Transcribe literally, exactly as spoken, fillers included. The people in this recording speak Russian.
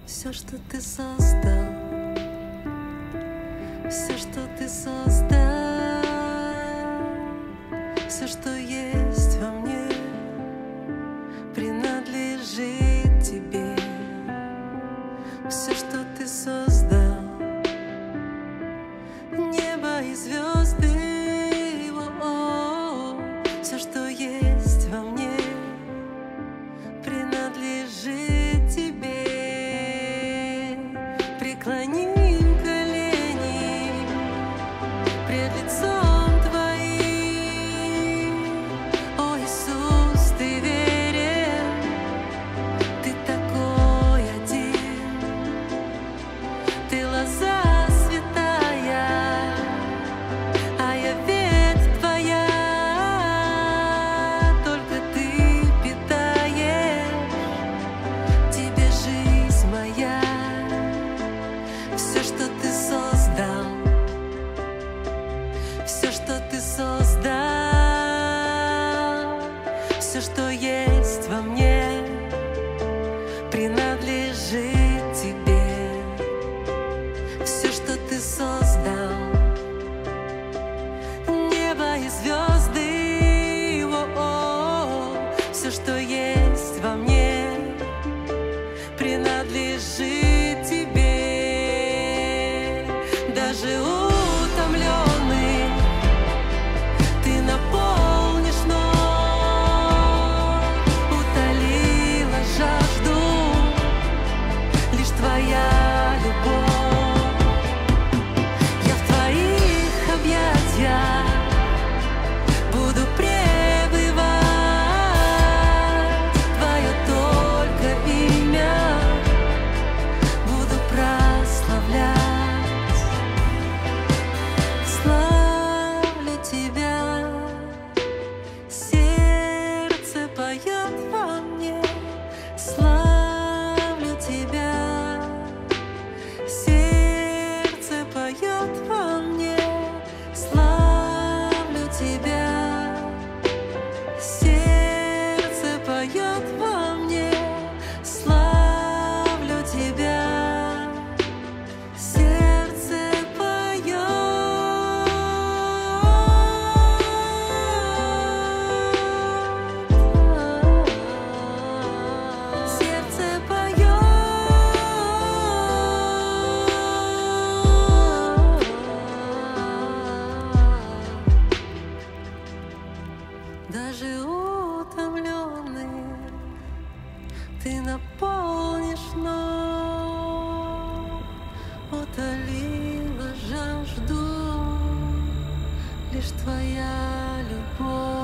Все, что ты создал, все, что ты создал, все, что есть во мне, принадлежит тебе. Все, что ты создал, небо и звезды, все, что есть во мне, принадлежит тебе. Преклоним колени пред лицом Твоим. О, Иисус, Ты верен, Ты такой один. Ты лоза святая, а я ветвь Твоя. Только Ты питаешь, Тебе жизнь моя. Все, что ты создал, все, что ты создал, все, что есть во мне, принадлежит тебе. Все, что ты создал, небо и звезды, о-о-о, все, что есть во мне, принадлежит тебе. Даже утомленный Ты наполнишь вновь, утолила жажду лишь Твоя любовь. Я в Твоих объятиях буду пребывать, Твое только имя буду прославлять. Славлю Тебя, сердце поет во мне. Славлю Тебя, сердце поет во мне. Славлю Тебя, сердце поет во мне. Славлю Тебя, сердце поет. Сердце поет. Даже утомленный Ты наполнишь вновь, утолила жажду лишь Твоя любовь.